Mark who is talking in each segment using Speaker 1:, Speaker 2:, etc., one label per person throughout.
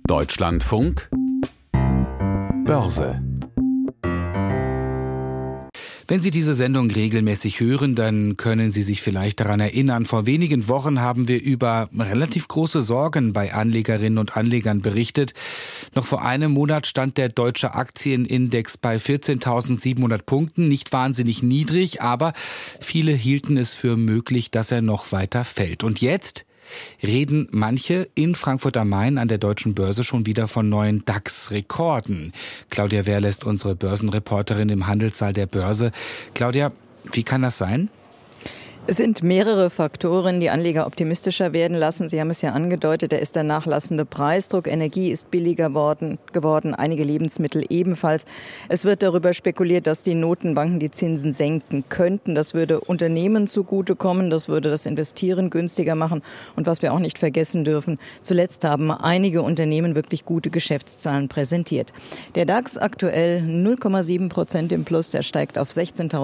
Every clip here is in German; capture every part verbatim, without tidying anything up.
Speaker 1: Deutschlandfunk Börse.
Speaker 2: Wenn Sie diese Sendung regelmäßig hören, dann können Sie sich vielleicht daran erinnern, vor wenigen Wochen haben wir über relativ große Sorgen bei Anlegerinnen und Anlegern berichtet. Noch vor einem Monat stand der deutsche Aktienindex bei vierzehntausendsiebenhundert Punkten, nicht wahnsinnig niedrig, aber viele hielten es für möglich, dass er noch weiter fällt. Und jetzt reden manche in Frankfurt am Main an der Deutschen Börse schon wieder von neuen DAX-Rekorden. Claudia Wehrle ist unsere Börsenreporterin im Handelssaal der Börse. Claudia, wie kann das sein?
Speaker 3: Es sind mehrere Faktoren, die Anleger optimistischer werden lassen. Sie haben es ja angedeutet, da ist der nachlassende Preisdruck. Energie ist billiger worden, geworden, einige Lebensmittel ebenfalls. Es wird darüber spekuliert, dass die Notenbanken die Zinsen senken könnten. Das würde Unternehmen zugutekommen, das würde das Investieren günstiger machen. Und was wir auch nicht vergessen dürfen, zuletzt haben einige Unternehmen wirklich gute Geschäftszahlen präsentiert. Der DAX aktuell null Komma sieben Prozent im Plus, er steigt auf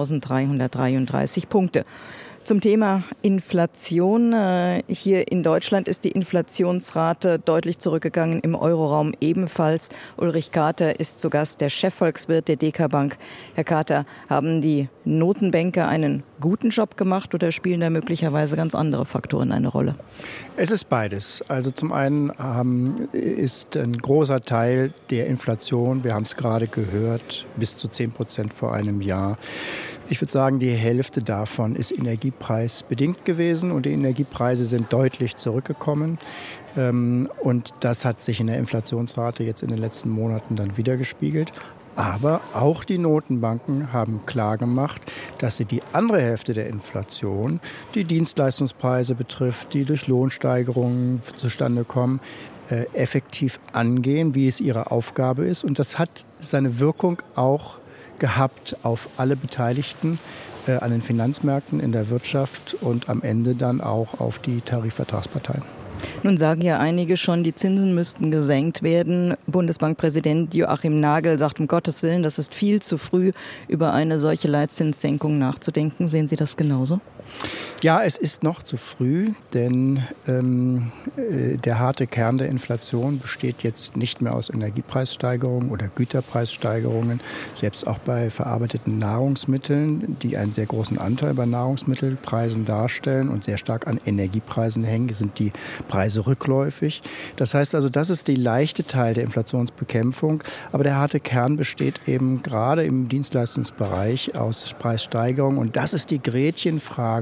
Speaker 3: sechzehntausenddreihundertdreiunddreißig Punkte. Zum Thema Inflation. Hier in Deutschland ist die Inflationsrate deutlich zurückgegangen, im Euroraum ebenfalls. Ulrich Kater ist zu Gast, der Chefvolkswirt der D K Bank. Herr Kater, haben die Notenbanker einen guten Job gemacht oder spielen da möglicherweise ganz andere Faktoren eine Rolle?
Speaker 4: Es ist beides. Also zum einen ähm, ist ein großer Teil der Inflation, wir haben es gerade gehört, bis zu zehn Prozent vor einem Jahr. Ich würde sagen, die Hälfte davon ist energiepreisbedingt gewesen und die Energiepreise sind deutlich zurückgekommen. Ähm, und das hat sich in der Inflationsrate jetzt in den letzten Monaten dann wiedergespiegelt. Aber auch die Notenbanken haben klargemacht, dass sie die andere Hälfte der Inflation, die Dienstleistungspreise betrifft, die durch Lohnsteigerungen zustande kommen, äh, effektiv angehen, wie es ihre Aufgabe ist. Und das hat seine Wirkung auch gehabt auf alle Beteiligten äh, an den Finanzmärkten, in der Wirtschaft und am Ende dann auch auf die Tarifvertragsparteien.
Speaker 3: Nun sagen ja einige schon, die Zinsen müssten gesenkt werden. Bundesbankpräsident Joachim Nagel sagt, um Gottes Willen, das ist viel zu früh, über eine solche Leitzinssenkung nachzudenken. Sehen Sie das genauso?
Speaker 4: Ja, es ist noch zu früh, denn ähm, äh, der harte Kern der Inflation besteht jetzt nicht mehr aus Energiepreissteigerungen oder Güterpreissteigerungen. Selbst auch bei verarbeiteten Nahrungsmitteln, die einen sehr großen Anteil bei Nahrungsmittelpreisen darstellen und sehr stark an Energiepreisen hängen, sind die Preise rückläufig. Das heißt also, das ist die leichte Teil der Inflationsbekämpfung. Aber der harte Kern besteht eben gerade im Dienstleistungsbereich aus Preissteigerungen. Und das ist die Gretchenfrage.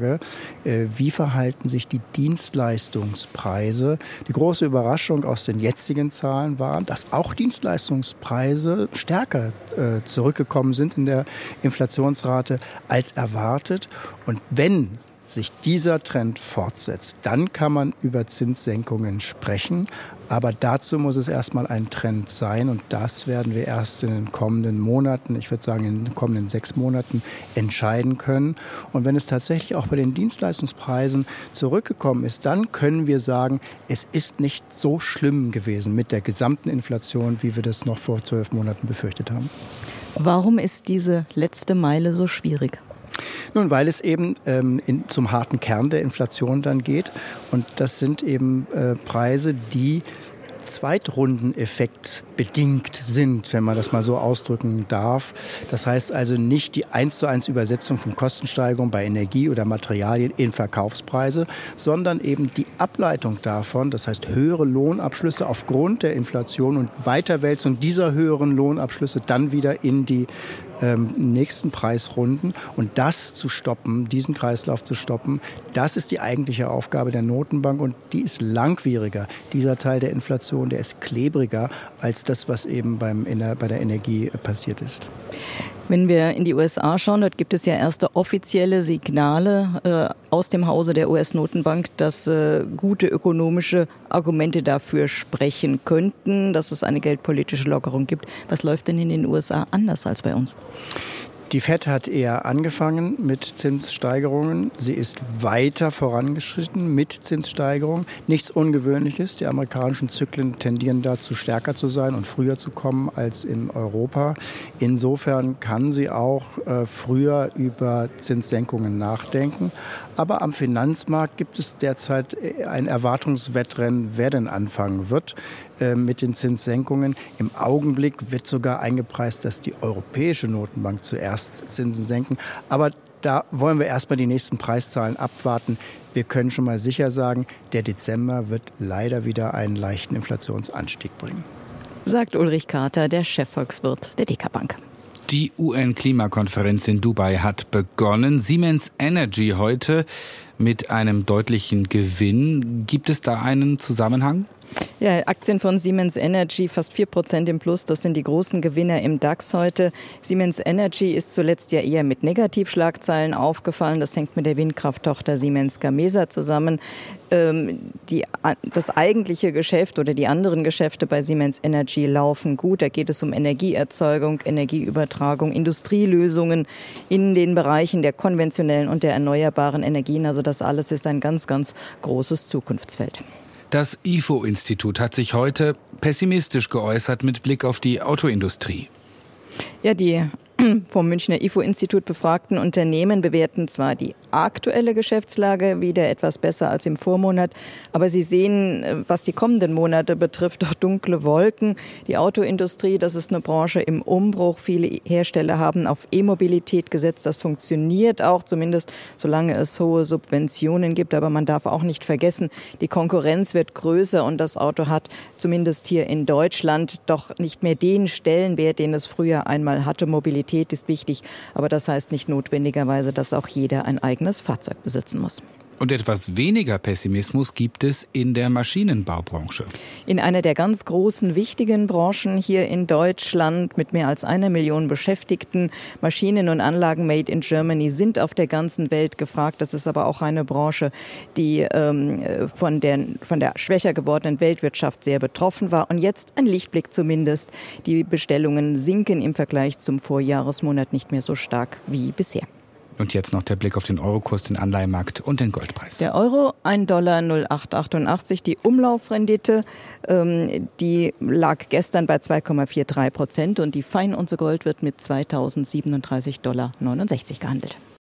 Speaker 4: Wie verhalten sich die Dienstleistungspreise? Die große Überraschung aus den jetzigen Zahlen war, dass auch Dienstleistungspreise stärker äh, zurückgekommen sind in der Inflationsrate als erwartet. Und wenn sich dieser Trend fortsetzt, dann kann man über Zinssenkungen sprechen. Aber dazu muss es erstmal ein Trend sein und das werden wir erst in den kommenden Monaten, ich würde sagen in den kommenden sechs Monaten entscheiden können. Und wenn es tatsächlich auch bei den Dienstleistungspreisen zurückgekommen ist, dann können wir sagen, es ist nicht so schlimm gewesen mit der gesamten Inflation, wie wir das noch vor zwölf Monaten befürchtet haben.
Speaker 3: Warum ist diese letzte Meile so schwierig?
Speaker 4: Nun, weil es eben ähm, in, zum harten Kern der Inflation dann geht. Und das sind eben äh, Preise, die Zweitrundeneffekt bedingt sind, wenn man das mal so ausdrücken darf. Das heißt also nicht die eins zu eins Übersetzung von Kostensteigerungen bei Energie oder Materialien in Verkaufspreise, sondern eben die Ableitung davon, das heißt höhere Lohnabschlüsse aufgrund der Inflation und Weiterwälzung dieser höheren Lohnabschlüsse dann wieder in die ähm, nächsten Preisrunden. Und das zu stoppen, diesen Kreislauf zu stoppen, das ist die eigentliche Aufgabe der Notenbank und die ist langwieriger. Dieser Teil der Inflation, der ist klebriger als das, was eben beim, bei der Energie passiert ist.
Speaker 3: Wenn wir in die U S A schauen, dort gibt es ja erste offizielle Signale äh, aus dem Hause der U S-Notenbank, dass äh, gute ökonomische Argumente dafür sprechen könnten, dass es eine geldpolitische Lockerung gibt. Was läuft denn in den U S A anders als bei uns?
Speaker 4: Die Fed hat eher angefangen mit Zinssteigerungen. Sie ist weiter vorangeschritten mit Zinssteigerungen. Nichts Ungewöhnliches. Die amerikanischen Zyklen tendieren dazu, stärker zu sein und früher zu kommen als in Europa. Insofern kann sie auch äh, früher über Zinssenkungen nachdenken. Aber am Finanzmarkt gibt es derzeit ein Erwartungswettrennen, wer denn anfangen wird äh, mit den Zinssenkungen. Im Augenblick wird sogar eingepreist, dass die Europäische Notenbank zuerst Zinsen senken. Aber da wollen wir erstmal die nächsten Preiszahlen abwarten. Wir können schon mal sicher sagen, der Dezember wird leider wieder einen leichten Inflationsanstieg bringen.
Speaker 3: Sagt Ulrich Carter, der Chefvolkswirt der Deka Bank.
Speaker 2: Die U N-Klimakonferenz in Dubai hat begonnen. Siemens Energy heute mit einem deutlichen Gewinn. Gibt es da einen Zusammenhang?
Speaker 3: Ja, Aktien von Siemens Energy fast vier Prozent im Plus. Das sind die großen Gewinner im DAX heute. Siemens Energy ist zuletzt ja eher mit Negativschlagzeilen aufgefallen. Das hängt mit der Windkrafttochter Siemens Gamesa zusammen. Ähm, die, das eigentliche Geschäft oder die anderen Geschäfte bei Siemens Energy laufen gut. Da geht es um Energieerzeugung, Energieübertragung, Industrielösungen in den Bereichen der konventionellen und der erneuerbaren Energien. Also das alles ist ein ganz, ganz großes Zukunftsfeld.
Speaker 2: Das I F O-Institut hat sich heute pessimistisch geäußert mit Blick auf die Autoindustrie.
Speaker 3: Ja, die vom Münchner I F O-Institut befragten Unternehmen bewerten zwar die aktuelle Geschäftslage wieder etwas besser als im Vormonat, aber sie sehen, was die kommenden Monate betrifft, doch dunkle Wolken. Die Autoindustrie, das ist eine Branche im Umbruch. Viele Hersteller haben auf E-Mobilität gesetzt. Das funktioniert auch, zumindest solange es hohe Subventionen gibt. Aber man darf auch nicht vergessen, die Konkurrenz wird größer und das Auto hat zumindest hier in Deutschland doch nicht mehr den Stellenwert, den es früher einmal hatte. Mobilität ist wichtig, aber das heißt nicht notwendigerweise, dass auch jeder ein eigenes Fahrzeug besitzen muss.
Speaker 2: Und etwas weniger Pessimismus gibt es in der Maschinenbaubranche.
Speaker 3: In einer der ganz großen, wichtigen Branchen hier in Deutschland mit mehr als einer Million Beschäftigten. Maschinen und Anlagen made in Germany sind auf der ganzen Welt gefragt. Das ist aber auch eine Branche, die ähm, von, der, von der schwächer gewordenen Weltwirtschaft sehr betroffen war. Und jetzt ein Lichtblick zumindest. Die Bestellungen sinken im Vergleich zum Vorjahresmonat nicht mehr so stark wie bisher.
Speaker 2: Und jetzt noch der Blick auf den Eurokurs, den Anleihemarkt und den Goldpreis.
Speaker 3: Der Euro ein Dollar null Komma acht achtundachtzig. Die Umlaufrendite, ähm, die lag gestern bei zwei Komma drei vier Prozent und die Feinunze Gold wird mit zweitausendsiebenunddreißig Komma neunundsechzig Dollar gehandelt.